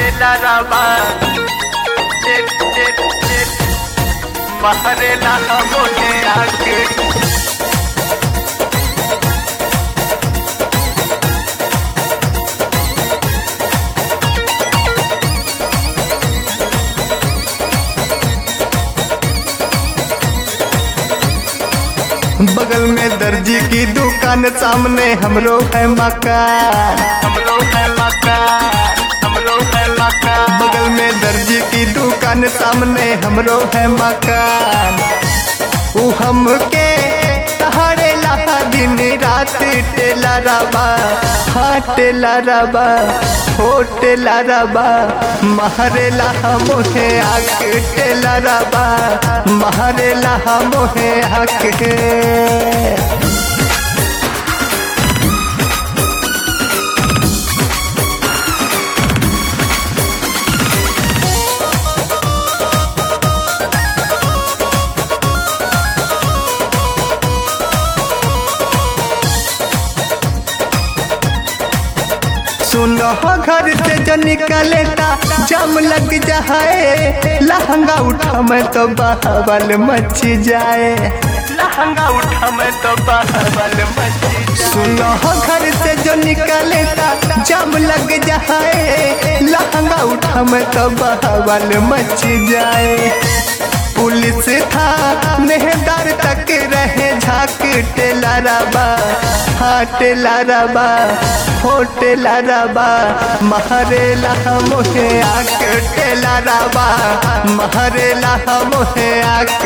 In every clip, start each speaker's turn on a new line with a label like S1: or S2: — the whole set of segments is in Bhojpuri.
S1: लरबा महरेला मोहे आके
S2: बगल में दर्जी की दुकान, सामने हमरो है मकान,
S1: हमरो है मकान, हमरो है मकान।
S2: बगल में दर्जी की दुकान, सामने हमरो है मकान। ऊ हमके तहारे लहा दिन रात टेलरबा, हाँ टेलरबा हो टेलरबा महरेला मोहे आक टेलरबा महरेला मोहे आक। सुनो घर से जो निकलेता जाम लग जाए, लहंगा उठा मैं तो बहबल मच जाए,
S1: लहंगा उठा मैं तो बहबल मच जाए।
S2: सुनो घर से जो निकलेता जाम लग जाए, लहंगा उठा मैं तो बहबल मच जाए। पुलिस था नेहदार तक रहे झाक टेलरबा, हाँ टेलरबा हो टेलरबा महरेला मोहे आक टेलरबा महरेला मोहे आक।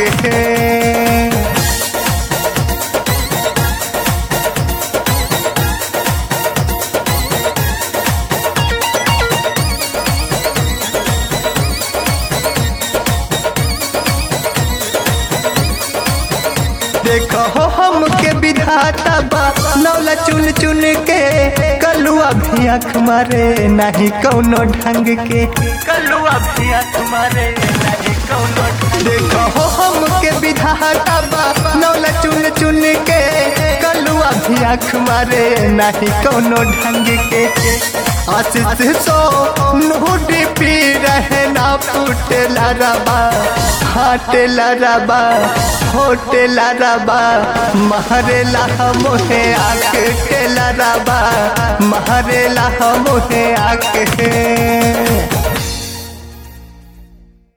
S2: देखो हो हमके विधाता बा नौला चुन चुन के, कलुआ भी आँख मारे नहीं कौनो ढंग के,
S1: कलुआ भी तुम्हारे नहीं कौनो।
S2: देखो हो हमके विधाता बा नौला चुन चुन के, कलुआ भी आँख मारे नहीं कौनो ढंग के। आशीष सो नूडी पी रहे ना टेलरबा, हाँ टेलरबा हो टेलरबा महरेला मोहे आक टेलरबा महरेला मोहे आक।